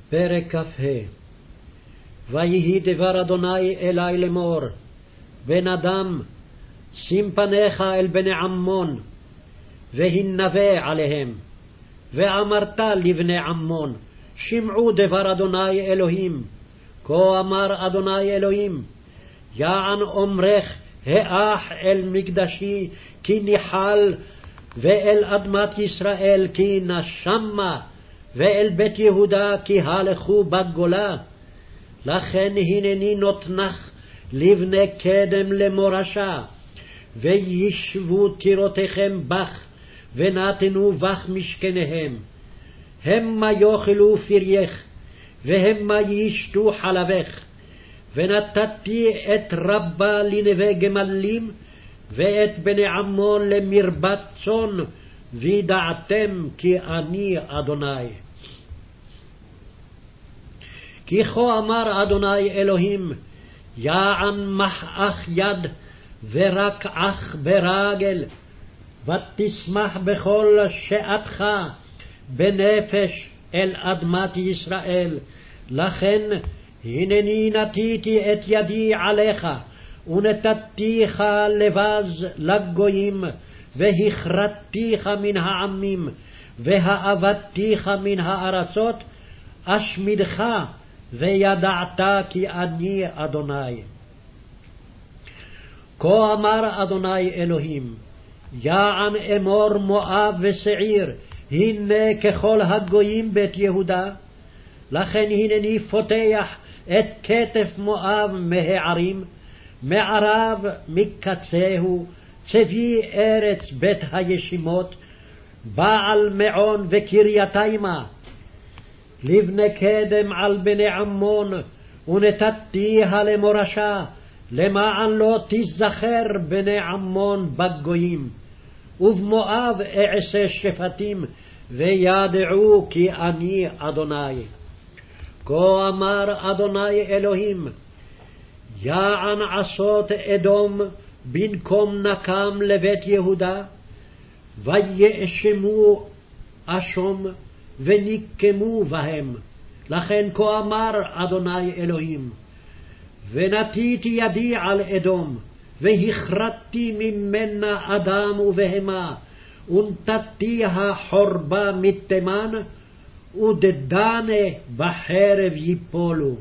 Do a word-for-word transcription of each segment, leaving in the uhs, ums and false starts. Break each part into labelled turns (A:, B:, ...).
A: פרק כ"ה. ויהי דבר אדוני אלי לאמור, בן אדם, שים פניך אל בני עמון, והנבא עליהם. ואמרת לבני עמון, שמעו דבר אדוני אלוהים. כה אמר אדוני אלוהים, יען אומרך האח אל מקדשי כי ניחל, ואל אדמת ישראל כי נשמה, ואל בית יהודה כי הלכו בגולה. לכן הנני נותנך לבני קדם למורשה, וישבו טירותיכם בך, ונתנו בך משכניהם. המה יאכלו פרייך, והמה ישתו חלבך. ונתתי את רבה לנווה גמלים, ואת בני עמון למרבת צאן, וידעתם כי אני אדוני. כי כה אמר אדוני אלוהים, יען מחאך יד, ורק אך ברגל, ותשמח בכל שעתך בנפש אל אדמת ישראל. לכן הנני נתתי את ידי עליך, ונתתיך לבז לגויים, והכרתתיך מן העמים, והאבדתיך מן הארצות, אשמידך, וידעת כי אני אדוני. כה אמר אדוני אלוהים, יען אמור מואב ושעיר, הנה ככל הגויים בית יהודה. לכן הנני פותח את כתף מואב מהערים, מערב מקצהו, צבי ארץ בית הישימות, בעל מעון וקרייתימה. לבני קדם על בני עמון, ונתתיה למורשה, למען לא תזכר בני עמון בגויים. ובמואב אעשה שפטים, וידעו כי אני אדוני. כה אמר אדוני אלוהים, יען עשות אדום במקום נקם לבית יהודה, ויאשמו אשום, ונקמו בהם. לכן כה אמר אדוני אלוהים, ונתתי ידי על אדום, והכרתתי ממנה אדם ובהמה, ונתתיה חורבה מתימן, ודדנה בחרב ייפולו.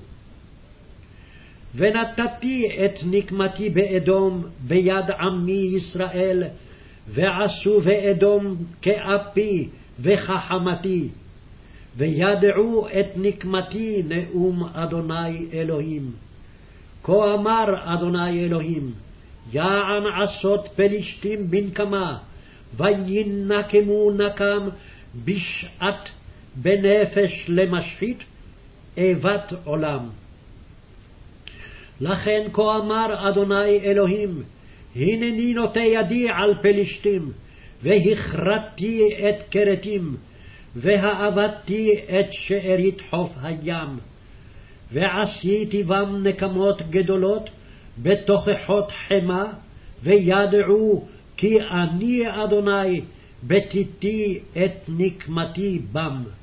A: ונתתי את נקמתי באדום ביד עמי ישראל, ועשו באדום כאפי וכחמתי, וידעו את נקמתי נאום אדוני אלוהים. כה אמר אדוני אלוהים, יען עשות פלישתים בנקמה, וינקמו נקם בשעת בנפש למשחית, איבת עולם. לכן כה אמר אדוני אלוהים, הנני נוטה ידי על פלישתים, והכרתתי את כרתים, והאבדתי את שארית חוף הים, ועשיתי בם נקמות גדולות בתוכחות חמה, וידעו כי אני אדוני בתיתי את נקמתי בם.